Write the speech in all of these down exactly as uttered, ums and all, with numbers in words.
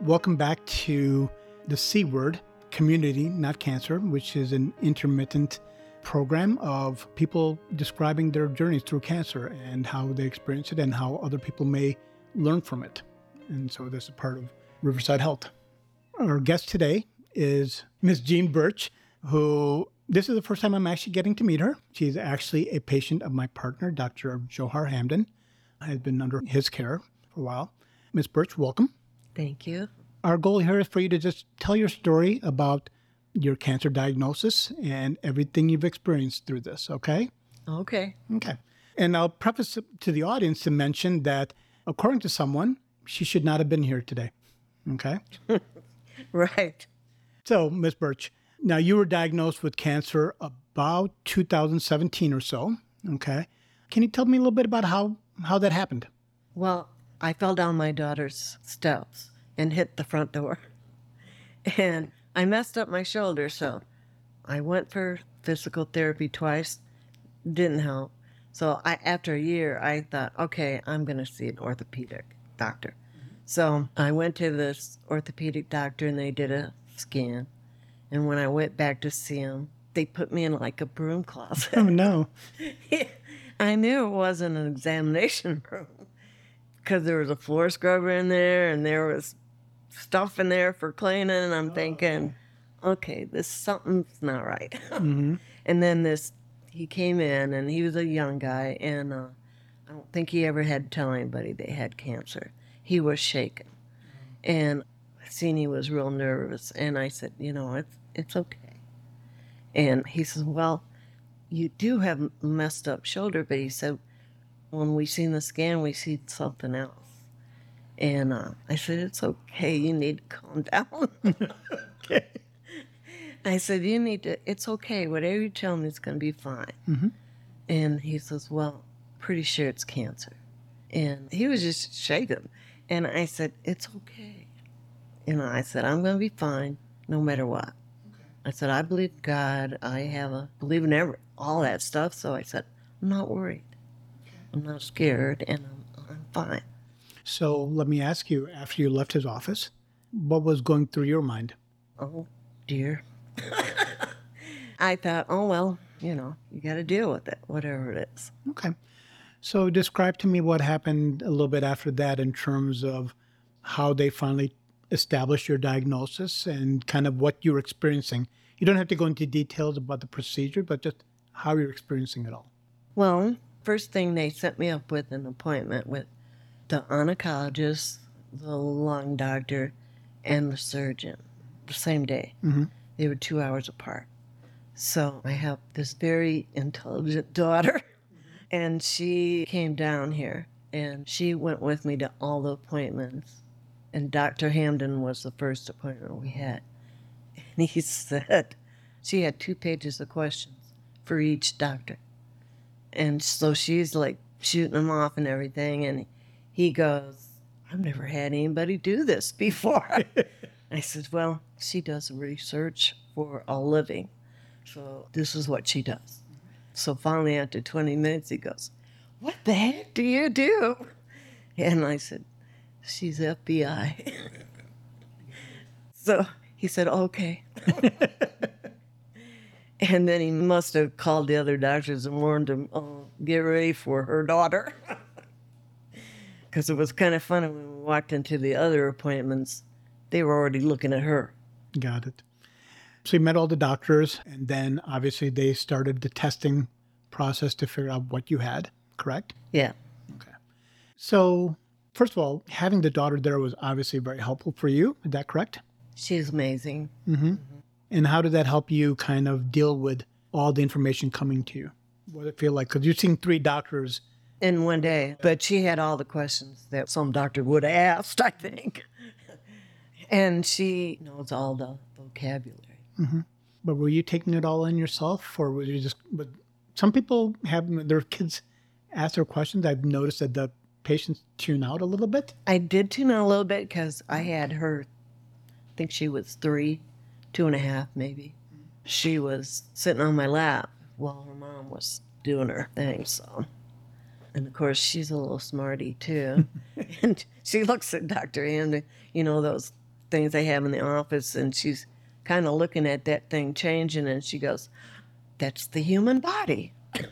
Welcome back to the C Word, Community, Not Cancer, which is an intermittent program of people describing their journeys through cancer and how they experience it and how other people may learn from it. And so this is part of Riverside Health. Our guest today is Miz Jean Birch, who this is the first time I'm actually getting to meet her. She's actually a patient of my partner, Doctor Johar Hamdan. I've been under his care for a while. Miz Birch, welcome. Thank you. Our goal here is for you to just tell your story about your cancer diagnosis and everything you've experienced through this, okay? Okay. Okay. And I'll preface it to the audience to mention that, according to someone, she should not have been here today, okay? Right. So, Miz Birch, now you were diagnosed with cancer about two thousand seventeen or so, okay? Can you tell me a little bit about how, how that happened? Well, I fell down my daughter's steps and hit the front door. And I messed up my shoulder, so I went for physical therapy twice. Didn't help. So I, after a year, I thought, okay, I'm going to see an orthopedic doctor. Mm-hmm. So I went to this orthopedic doctor, and they did a scan. And when I went back to see him, they put me in like a broom closet. Oh, no. I knew it wasn't an examination room, because there was a floor scrubber in there, and there was stuff in there for cleaning, and I'm thinking, okay, this something's not right. Mm-hmm. And then this, he came in, and he was a young guy, and uh, I don't think he ever had to tell anybody they had cancer. He was shaken, and I seen he was real nervous, and I said, you know, it's it's okay. And he says, well, you do have a messed up shoulder, but he said, when we seen the scan, we see something else. And uh, I said, it's okay. You need to calm down. Okay. I said, you need to, it's okay. Whatever you tell me, it's going to be fine. Mm-hmm. And he says, well, pretty sure it's cancer. And he was just shaking. And I said, it's okay. And I said, I'm going to be fine no matter what. Okay. I said, I believe in God. I have a, believe in every, all that stuff. So I said, I'm not worried. I'm not scared, and I'm, I'm fine. So let me ask you, after you left his office, what was going through your mind? Oh, dear. I thought, oh, well, you know, you got to deal with it, whatever it is. Okay. So describe to me what happened a little bit after that in terms of how they finally established your diagnosis and kind of what you're experiencing. You don't have to go into details about the procedure, but just how you're experiencing it all. Well, first thing, they set me up with an appointment with the oncologist, the lung doctor, and the surgeon the same day. Mm-hmm. They were two hours apart. So I have this very intelligent daughter, and she came down here, and she went with me to all the appointments. And Doctor Hamdan was the first appointment we had. And he said she had two pages of questions for each doctor. And so she's like shooting them off and everything. And he goes, I've never had anybody do this before. I said, well, she does research for a living. So this is what she does. So finally, after twenty minutes, he goes, what the heck do you do? And I said, she's F B I. So he said, okay. And then he must have called the other doctors and warned them, oh, get ready for her daughter. Because it was kind of funny when we walked into the other appointments, they were already looking at her. Got it. So you met all the doctors, and then obviously they started the testing process to figure out what you had, correct? Yeah. Okay. So first of all, having the daughter there was obviously very helpful for you. Is that correct? She's amazing. Mm-hmm. Mm-hmm. And how did that help you kind of deal with all the information coming to you? What did it feel like? Because you've seen three doctors. In one day. But she had all the questions that some doctor would have asked, I think. And she knows all the vocabulary. Mm-hmm. But were you taking it all in yourself? Or were you just, but some people have their kids ask their questions. I've noticed that the patients tune out a little bit. I did tune out a little bit because I had her, I think she was three. Two and a half, maybe. She was sitting on my lap while her mom was doing her thing, so. And, of course, she's a little smarty, too. And she looks at Doctor Hamdan, you know, those things they have in the office, and she's kind of looking at that thing changing, and she goes, "That's the human body."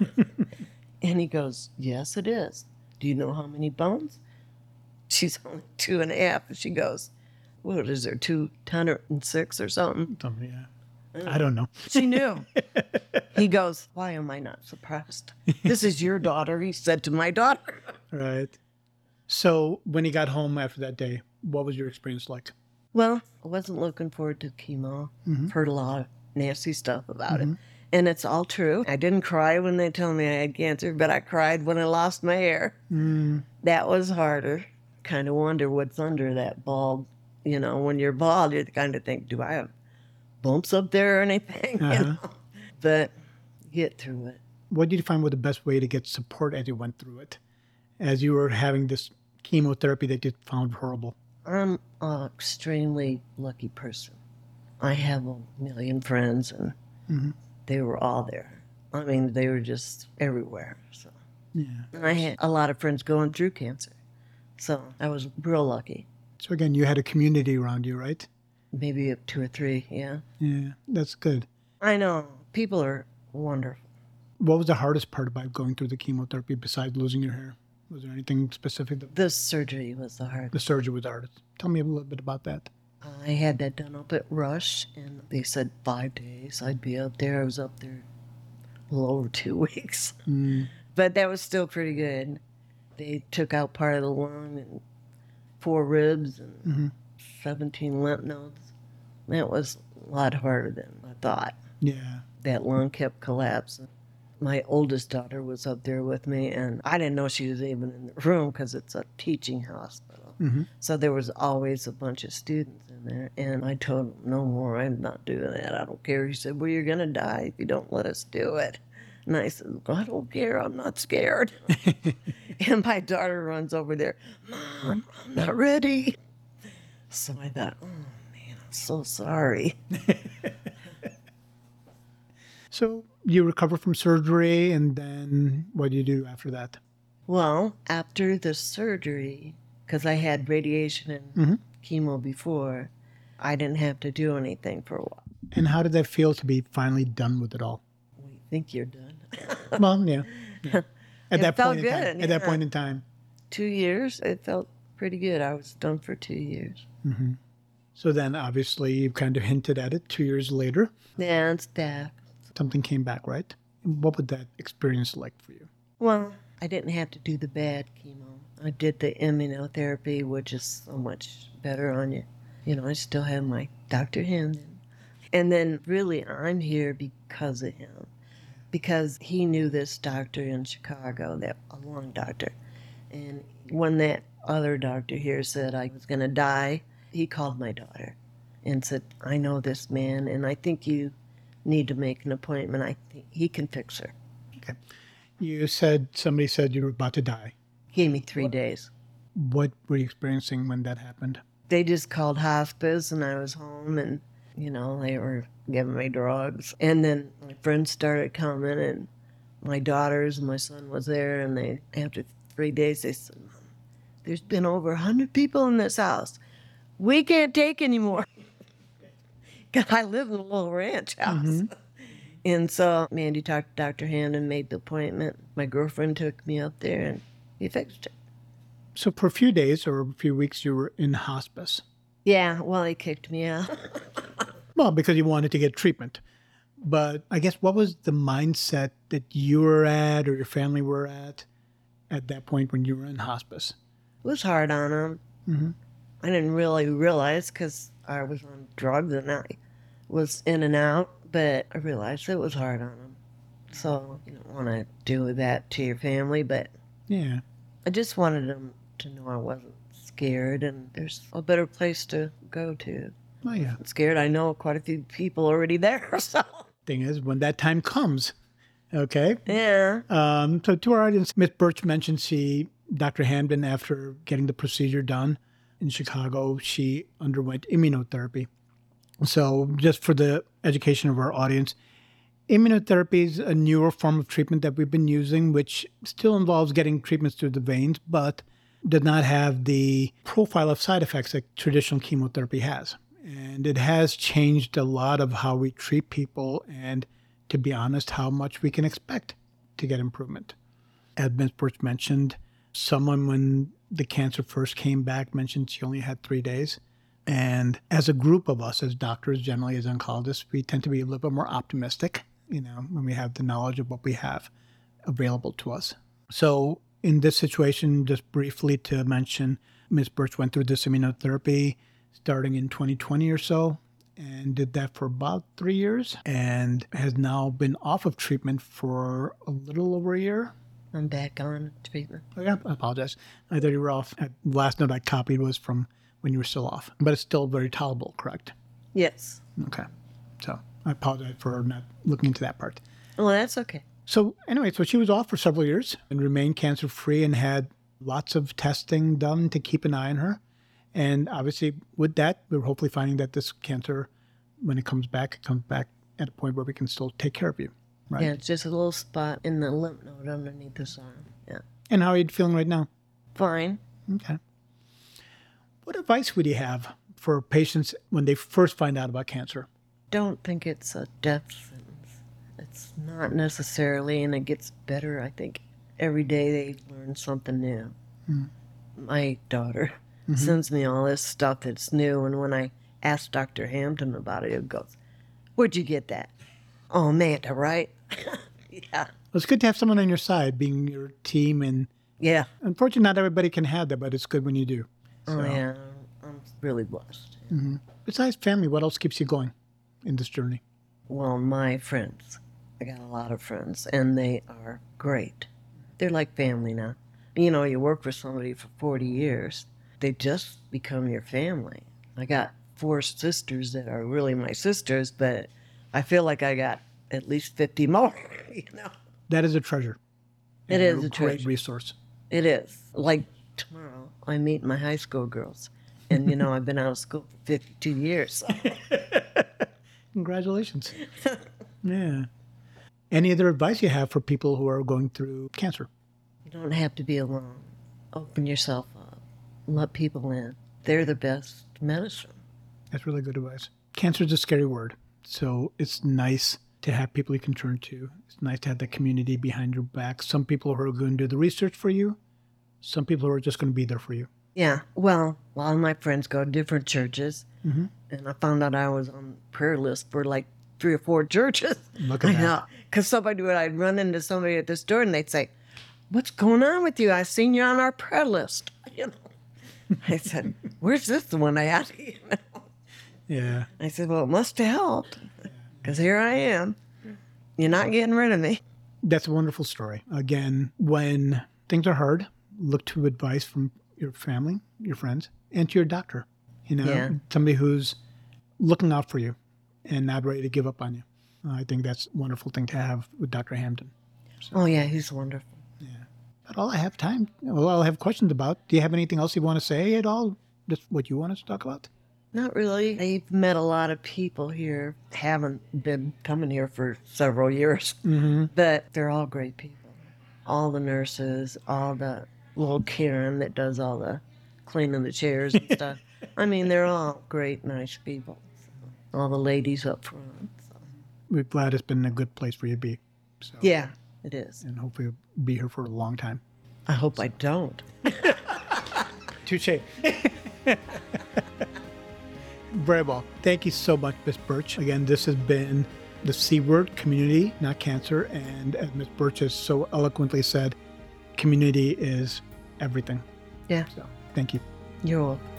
And he goes, "Yes, it is. Do you know how many bones?" She's only two and a half. And she goes, "What is there, two hundred six or something?" Something, yeah. I don't know. She knew. He goes, "Why am I not surprised? This is your daughter," he said to my daughter. Right. So when you got home after that day, what was your experience like? Well, I wasn't looking forward to chemo. Mhm. Heard a lot of nasty stuff about Mhm. it. And it's all true. I didn't cry when they told me I had cancer, but I cried when I lost my hair. Mm. That was harder. Kind of wonder what's under that bald. You know, when you're bald, you kind of think, do I have bumps up there or anything? You Uh-huh. know? But get through it. What did you find was the best way to get support as you went through it? As you were having this chemotherapy that you found horrible? I'm an extremely lucky person. I have a million friends, and Mhm. they were all there. I mean, they were just everywhere. So, Yeah. and I had a lot of friends going through cancer. So I was real lucky. So again, you had a community around you, right? Maybe up two or three, yeah. Yeah, that's good. I know. People are wonderful. What was the hardest part about going through the chemotherapy besides losing your hair? Was there anything specific? That This surgery was the hardest. the surgery was the hardest. Tell me a little bit about that. I had that done up at Rush, and they said five days I'd be up there. I was up there a little over two weeks. Mm. But that was still pretty good. They took out part of the lung and four ribs and Mhm. seventeen lymph nodes. That was a lot harder than I thought. Yeah. That lung kept collapsing. My oldest daughter was up there with me, and I didn't know she was even in the room because it's a teaching hospital. hmm So there was always a bunch of students in there. And I told him, "No more, I'm not doing that. I don't care." He said, "Well, you're going to die if you don't let us do it." And I said, "I don't care. I'm not scared." And my daughter runs over there, "Mom, I'm not ready." So I thought, oh, man, I'm so sorry. So you recover from surgery, and then what do you do after that? Well, after the surgery, because I had radiation and Mhm. chemo before, I didn't have to do anything for a while. And how did that feel to be finally done with it all? We think you're done. Well, yeah. yeah. At It that felt point in time. good, At that yeah. point in time. Two years, it felt pretty good. I was done for two years. hmm So then, obviously, you kind of hinted at it. Two years later, Yeah, it's back. something came back, right? What would that experience like for you? Well, I didn't have to do the bad chemo. I did the immunotherapy, which is so much better on you. You know, I still have my Doctor Hamden. And then really, I'm here because of him. Because he knew this doctor in Chicago, that a lung doctor. And when that other doctor here said I was going to die, he called my daughter and said, "I know this man, and I think you need to make an appointment. I think he can fix her." Okay. You said somebody said you were about to die. He gave me three days. What were you experiencing when that happened? They just called hospice, and I was home, and, you know, they were giving me drugs. And then my friends started coming, and my daughters and my son was there, and they, after three days, they said, "Mom, there's been over a hundred people in this house. We can't take anymore." Because I live in a little ranch house. Mhm. And so Mandy talked to Doctor Hamden, made the appointment. My girlfriend took me up there, and he fixed it. So for a few days or a few weeks, you were in hospice. Yeah, well, he kicked me out. Well, because you wanted to get treatment. But I guess what was the mindset that you were at or your family were at at that point when you were in hospice? It was hard on him. Mhm. I didn't really realize because I was on drugs and I was in and out, but I realized it was hard on him. So you don't want to do that to your family, but Yeah. I just wanted him to know I wasn't scared, and there's a better place to go to. Oh, yeah. I'm scared. I know quite a few people already there, so Thing is, when that time comes, okay? yeah. Um, so to our audience, Miss Birch mentioned she, Doctor Hamden, after getting the procedure done in Chicago, she underwent immunotherapy. So just for the education of our audience, immunotherapy is a newer form of treatment that we've been using, which still involves getting treatments through the veins, but does not have the profile of side effects that traditional chemotherapy has. And it has changed a lot of how we treat people and, to be honest, how much we can expect to get improvement. As Miz Birch mentioned, someone when the cancer first came back mentioned she only had three days. And as a group of us, as doctors, generally as oncologists, we tend to be a little bit more optimistic, you know, when we have the knowledge of what we have available to us. So in this situation, just briefly to mention, Miz Birch went through this immunotherapy starting in twenty twenty or so, and did that for about three years, and has now been off of treatment for a little over a year. I'm back on treatment. Oh, yeah, I apologize. I thought you were off. The last note I copied was from when you were still off, but it's still very tolerable, correct? Yes. Okay. So I apologize for not looking into that part. Well, that's okay. So anyway, so she was off for several years and remained cancer-free and had lots of testing done to keep an eye on her. And obviously with that, we're hopefully finding that this cancer, when it comes back, it comes back at a point where we can still take care of you, right? Yeah, it's just a little spot in the lymph node underneath this arm. Yeah. And how are you feeling right now? Fine. Okay. What advice would you have for patients when they first find out about cancer? Don't think it's a death sentence. It's not necessarily, and it gets better, I think. Every day they learn something new. Mm. My daughter mm-hmm. sends me all this stuff that's new, and when I ask Doctor Hampton about it, it goes, "Where'd you get that?" "Oh, Amanda, right?" Yeah. Well, it's good to have someone on your side, being your team, and yeah. Unfortunately, not everybody can have that, but it's good when you do. So. Oh, yeah. I'm really blessed. Mm-hmm. Besides family, what else keeps you going in this journey? Well, my friends. I got a lot of friends, and they are great. They're like family now. You know, you work for somebody for forty years. They just become your family. I got four sisters that are really my sisters, but I feel like I got at least fifty more, you know. That is a treasure. It is a treasure. Great resource. It is. Like tomorrow, I meet my high school girls. And, you know, I've been out of school for fifty-two years. So. Congratulations. Yeah. Any other advice you have for people who are going through cancer? You don't have to be alone. Open yourself up. Let people in. They're the best medicine. That's really good advice. Cancer is a scary word. So it's nice to have people you can turn to. It's nice to have the community behind your back. Some people who are going to do the research for you. Some people who are just going to be there for you. Yeah, well, a lot of my friends go to different churches, mm-hmm. and I found out I was on the prayer list for like three or four churches. Look at I that. know, because somebody would, I'd run into somebody at the store, and they'd say, "What's going on with you? I seen you on our prayer list." You know, I said, "Where's this one I had?" You know? Yeah. I said, "Well, it must have helped, because here I am. You're not getting rid of me." That's a wonderful story. Again, when things are hard, look to advice from your family, your friends, and to your doctor. You know, yeah. somebody who's looking out for you and not ready to give up on you. Uh, I think that's a wonderful thing to have with Doctor Hampton. So, oh, yeah, he's wonderful. Yeah. That's all I have time. Well, I'll have questions about. Do you have anything else you want to say at all? Just what you want us to talk about? Not really. I've met a lot of people here. Haven't been coming here for several years. Mm-hmm. But they're all great people. All the nurses, all the little Karen that does all the cleaning the chairs and stuff. I mean, they're all great, nice people. So, all the ladies up front. So. We're glad it's been a good place for you to be. So, yeah, it is. And hopefully you'll be here for a long time. I hope I don't. Touche. Very well. Thank you so much, Miz Birch. Again, this has been the C Word, community, not cancer. And as Miz Birch has so eloquently said, community is everything. Yeah. So, thank you. You're welcome.